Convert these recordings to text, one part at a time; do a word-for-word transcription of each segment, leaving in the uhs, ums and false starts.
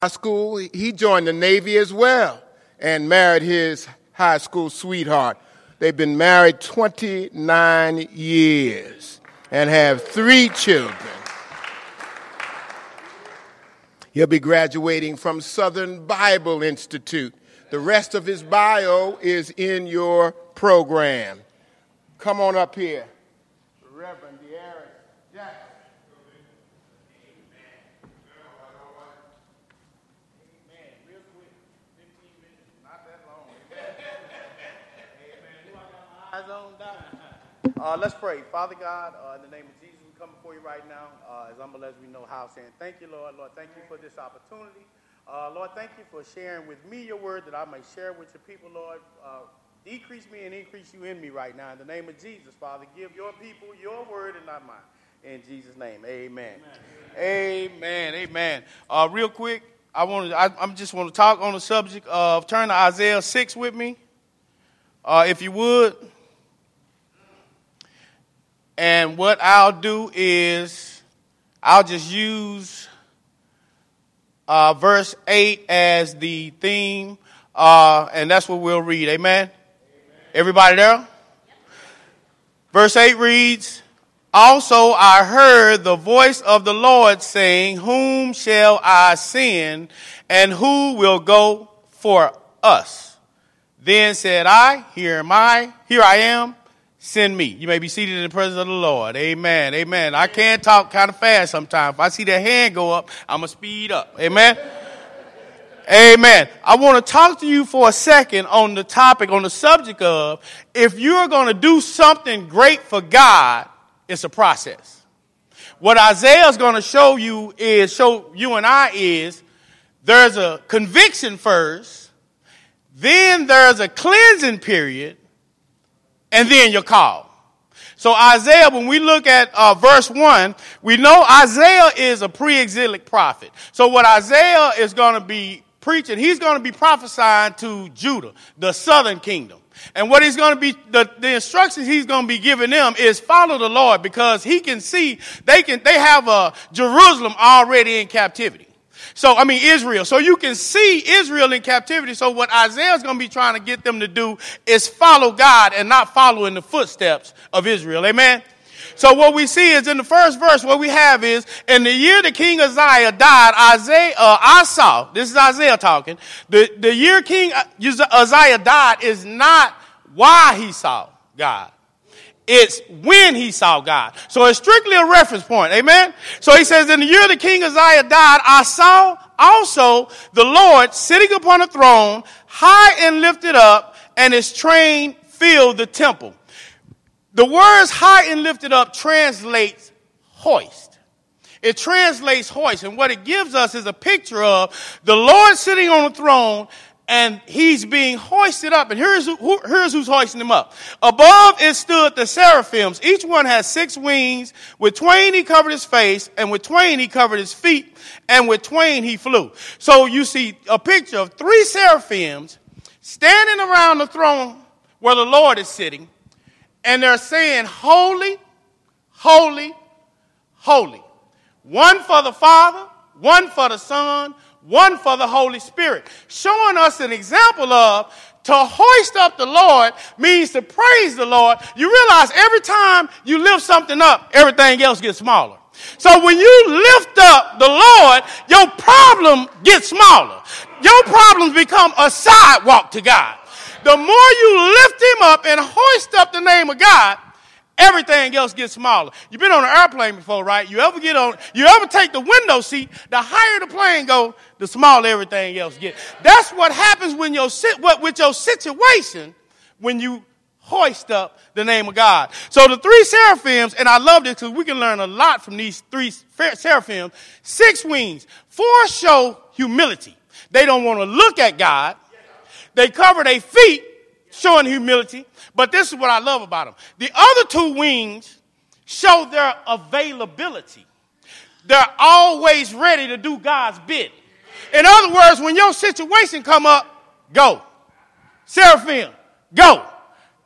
high school. He joined the Navy as well and married his high school sweetheart. They've been married twenty-nine years and have three children. He'll be graduating from Southern Bible Institute. The rest of his bio is in your program. Come on up here. Reverend De'Aaron Jackson. Uh, let's pray. Father God, uh, in the name of Jesus, we come before you right now, uh, as humble as we know how, saying thank you, Lord. Lord, thank you for this opportunity. Uh, Lord, thank you for sharing with me your word that I may share with your people, Lord. Uh, decrease me and increase you in me right now. In the name of Jesus, Father, give your people your word and not mine. In Jesus' name, amen. Amen. Amen. Amen. Uh, real quick, I want to. I, I just want to talk on the subject of turn to Isaiah six with me, uh, if you would. And what I'll do is I'll just use uh, verse eight as the theme, uh, and that's what we'll read. Amen? Amen. Everybody there? Yep. Verse eight reads, "Also I heard the voice of the Lord saying, Whom shall I send, and who will go for us? Then said I, Here am I, here I am. Send me." You may be seated in the presence of the Lord. Amen. Amen. I can talk kind of fast sometimes. If I see that hand go up, I'm going to speed up. Amen. Amen. I want to talk to you for a second on the topic, on the subject of, if you're going to do something great for God, it's a process. What Isaiah is going to show you is, show you and I is, there's a conviction first, then there's a cleansing period, and then you're called. So Isaiah, when we look at uh, verse one, we know Isaiah is a pre-exilic prophet. So what Isaiah is going to be preaching, he's going to be prophesying to Judah, the southern kingdom. And what he's going to be, the, the instructions he's going to be giving them is follow the Lord, because he can see, they can, they have a Jerusalem already in captivity. So, I mean, Israel. So you can see Israel in captivity. So what Isaiah is going to be trying to get them to do is follow God and not follow in the footsteps of Israel. Amen. So what we see is in the first verse, what we have is, in the year the king Uzziah died, Isaiah, uh, I saw, this is Isaiah talking, the, the year King Uzziah died is not why he saw God. It's when he saw God. So it's strictly a reference point. Amen. So he says, in the year the king Uzziah died, I saw also the Lord sitting upon a throne, high and lifted up, and his train filled the temple. The words high and lifted up translates hoist. It translates hoist. And what it gives us is a picture of the Lord sitting on the throne, and he's being hoisted up. And here's, who, here's who's hoisting him up. Above it stood the seraphims. Each one has six wings. With twain he covered his face, and with twain he covered his feet, and with twain he flew. So you see a picture of three seraphims standing around the throne where the Lord is sitting. And they're saying, holy, holy, holy. One for the Father, one for the Son, one for the Holy Spirit, showing us an example of to hoist up the Lord means to praise the Lord. You realize every time you lift something up, everything else gets smaller. So when you lift up the Lord, your problem gets smaller. Your problems become a sidewalk to God. The more you lift him up and hoist up the name of God, everything else gets smaller. You've been on an airplane before, right? You ever get on, you ever take the window seat, the higher the plane go, the smaller everything else gets. That's what happens when your sit what with your situation when you hoist up the name of God. So the three seraphims, and I love this because we can learn a lot from these three seraphims, six wings, four show humility. They don't want to look at God. They cover their feet, showing humility. But this is what I love about them. The other two wings show their availability. They're always ready to do God's bidding. In other words, when your situation come up, go. Seraphim, go.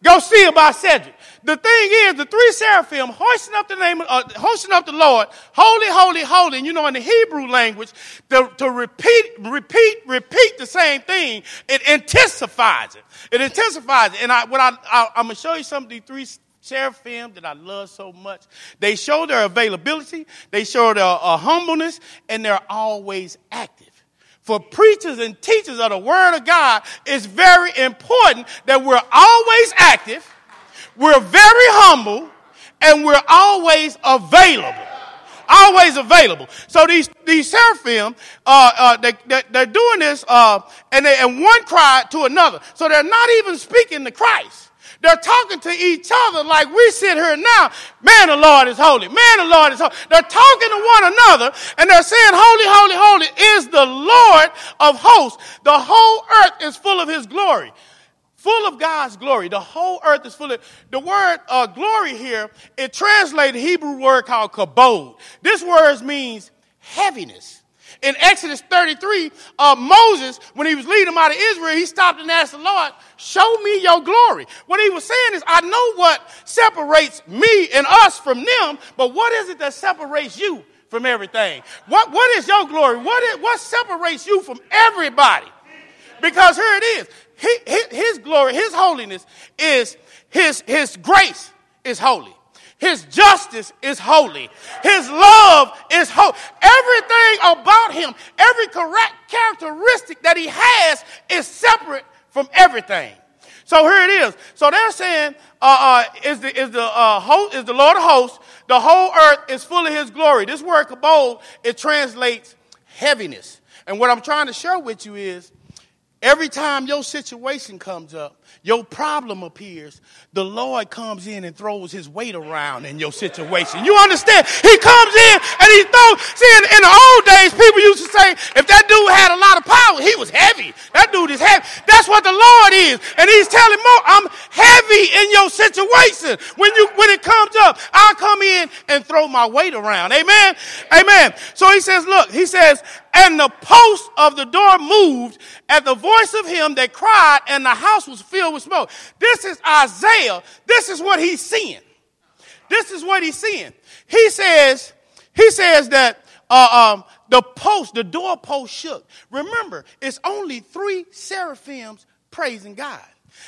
Go see about Cedric. The thing is, the three seraphim hoisting up the name, of, uh, hoisting up the Lord, holy, holy, holy. And you know, in the Hebrew language, to, to repeat, repeat, repeat the same thing, it intensifies it. It intensifies it. And I, what I, I, I'm going to show you some of these three seraphim that I love so much. They show their availability, they show their uh, humbleness, and they're always active. For preachers and teachers of the Word of God, it's very important that we're always active, we're very humble, and we're always available. Always available. So these these seraphim, uh, uh, they, they, they're doing this, uh, and, they, and one cried to another. So they're not even speaking to Christ. They're talking to each other like we sit here now. Man, the Lord is holy. Man, the Lord is holy. They're talking to one another, and they're saying, holy, holy, holy is the Lord of hosts. The whole earth is full of his glory. Full of God's glory. The whole earth is full of, the word uh, glory here, it translates a Hebrew word called kabod. This word means heaviness. In Exodus thirty-three, uh, Moses, when he was leading them out of Israel, he stopped and asked the Lord, show me your glory. What he was saying is, I know what separates me and us from them, but what is it that separates you from everything? What, what is your glory? What, is, what separates you from everybody? Because here it is. He, his, his glory, his holiness is, his, his grace is holy. His justice is holy. His love is holy. Everything about him, every correct characteristic that he has is separate from everything. So here it is. So they're saying, uh, uh, is the is the uh, host, is the Lord of hosts. The whole earth is full of his glory. This word kabod, it translates heaviness. And what I'm trying to share with you is, every time your situation comes up, your problem appears, the Lord comes in and throws his weight around in your situation. You understand? He comes in and he throws. See, in, in the old days, people used to say, if that dude had a lot of power, he was heavy. That dude is heavy. That's what the Lord is. And he's telling Mo, I'm heavy in your situation. When you when it comes up, I'll come in and throw my weight around. Amen? Amen. So he says, look, he says, and the post of the door moved at the voice of him that cried, and the house was filled with smoke. This is Isaiah. This is what he's seeing. This is what he's seeing. He says, he says that uh, um, the post, the doorpost shook. Remember, it's only three seraphims praising God.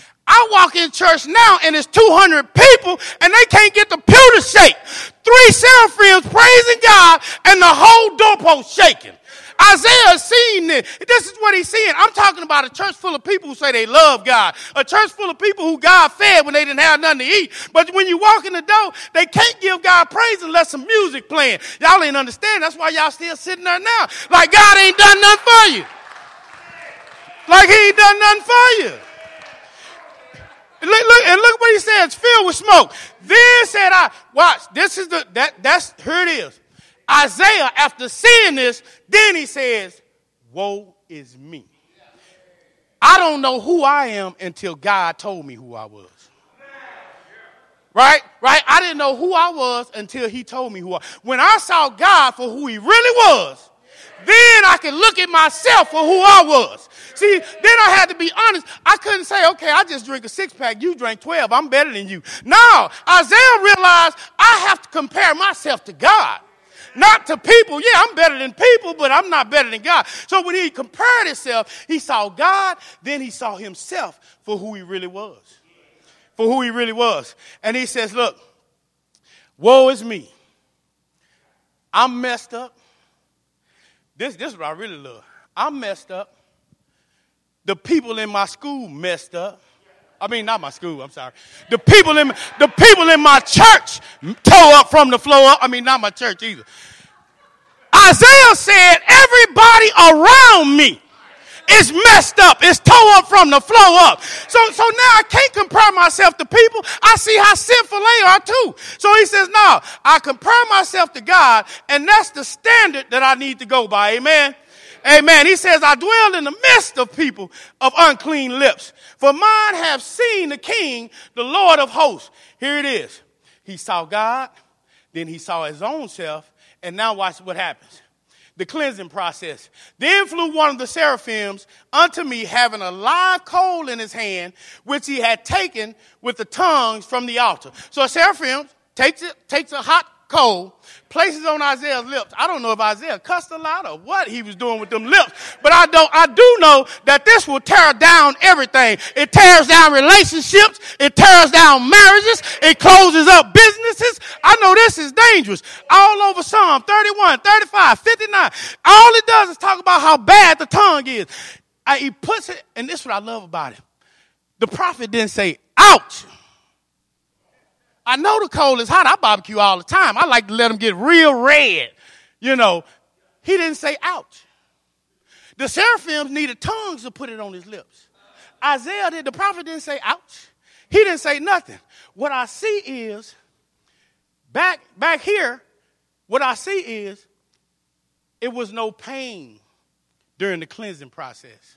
I walk in church now and it's two hundred people and they can't get the pew to shake. Three seraphims praising God and the whole doorpost shaking. Isaiah is seeing this. This is what he's seeing. I'm talking about a church full of people who say they love God. A church full of people who God fed when they didn't have nothing to eat. But when you walk in the door, they can't give God praise unless some music playing. Y'all ain't understand. That's why y'all still sitting there now. Like God ain't done nothing for you. Like he ain't done nothing for you. Look, look, and look what he said. It's filled with smoke. Then said I, watch, this is the, that, that's, here it is. Isaiah, after seeing this, then he says, woe is me. I don't know who I am until God told me who I was. Right? Right? I didn't know who I was until he told me who I was. When I saw God for who he really was, then I could look at myself for who I was. See, then I had to be honest. I couldn't say, okay, I just drink a six-pack. You drink twelve. I'm better than you. No, Isaiah realized I have to compare myself to God. Not to people. Yeah, I'm better than people, but I'm not better than God. So when he compared himself, he saw God, then he saw himself for who he really was. For who he really was. And he says, look, woe is me. I'm messed up. This, this is what I really love. I'm messed up. The people in my school messed up. I mean, not my school, I'm sorry. The people in the people in my church tore up from the floor up. I mean, not my church either. Isaiah said, everybody around me is messed up. It's tore up from the floor up. So, so now I can't compare myself to people. I see how sinful they are too. So he says, no, I compare myself to God, and that's the standard that I need to go by. Amen. Amen. He says, I dwell in the midst of people of unclean lips. For mine have seen the King, the Lord of hosts. Here it is. He saw God, then he saw his own self, and now watch what happens. the cleansing process. Then flew one of the seraphims unto me, having a live coal in his hand, which he had taken with the tongues from the altar. So a seraphim takes it, takes a hot coal, places on Isaiah's lips. I don't know if Isaiah cussed a lot or what he was doing with them lips, but I don't. I do know that this will tear down everything. It tears down relationships. It tears down marriages. It closes up businesses. I know this is dangerous. All over Psalm thirty-one, thirty-five, fifty-nine. All it does is talk about how bad the tongue is. I, he puts it, and this is what I love about it. The prophet didn't say, ouch. I know the coal is hot. I barbecue all the time. I like to let them get real red. You know, he didn't say ouch. The seraphims needed tongues to put it on his lips. Isaiah did. The prophet didn't say ouch. He didn't say nothing. What I see is, back, back here, what I see is, it was no pain during the cleansing process.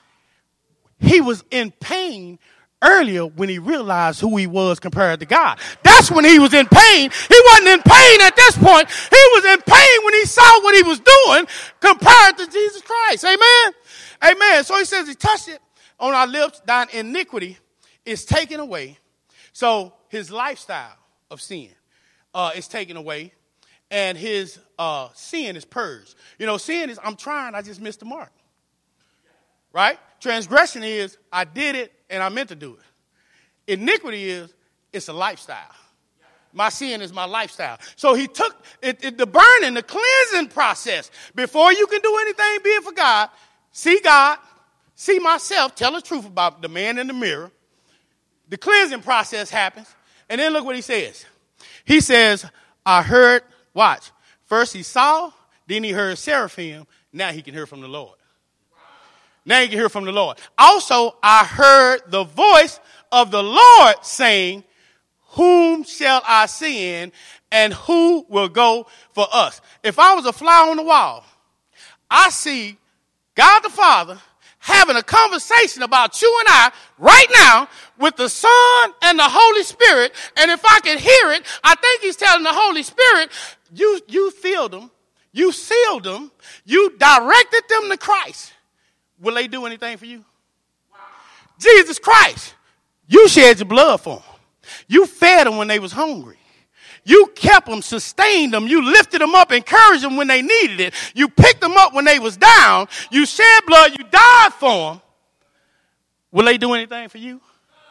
He was in pain earlier when he realized who he was compared to God. That's when he was in pain. He wasn't in pain at this point. He was in pain when he saw what he was doing compared to Jesus Christ. Amen? Amen. So he says he touched it on our lips. Thine iniquity is taken away. So his lifestyle of sin uh, is taken away. And his uh, sin is purged. You know, sin is, I'm trying, I just missed the mark. Right? Transgression is, I did it and I meant to do it. Iniquity is, it's a lifestyle. My sin is my lifestyle. So he took it, it, the burning, the cleansing process. Before you can do anything, be it for God, see God, see myself, tell the truth about the man in the mirror. The cleansing process happens. And then look what he says. He says, I heard, watch, first he saw, then he heard seraphim, now he can hear from the Lord. Now you can hear from the Lord. Also, I heard the voice of the Lord saying, whom shall I send and who will go for us? If I was a fly on the wall, I see God the Father having a conversation about you and I right now with the Son and the Holy Spirit. And if I can hear it, I think he's telling the Holy Spirit, you, you filled them, you sealed them, you directed them to Christ. Will they do anything for you? Wow. Jesus Christ, you shed your blood for them. You fed them when they was hungry. You kept them, sustained them. You lifted them up, encouraged them when they needed it. You picked them up when they was down. You shed blood. You died for them. Will they do anything for you?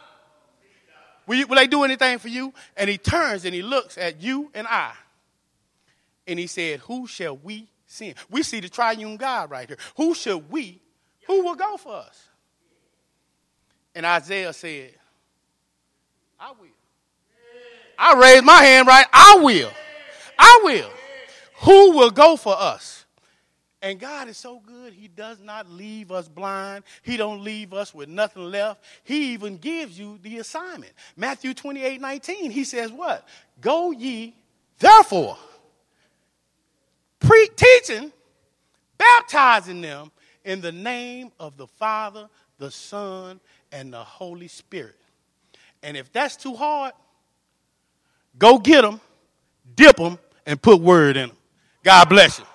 Will, you, will they do anything for you? And he turns and he looks at you and I. And he said, who shall we send? We see the triune God right here. Who shall we Who will go for us? And Isaiah said, I will. I raised my hand right. I will. I will. Who will go for us? And God is so good. He does not leave us blind. He don't leave us with nothing left. He even gives you the assignment. Matthew twenty-eight nineteen, he says what? Go ye therefore, pre- teaching, baptizing them in the name of the Father, the Son, and the Holy Spirit. And if that's too hard, go get them, dip them, and put word in them. God bless you.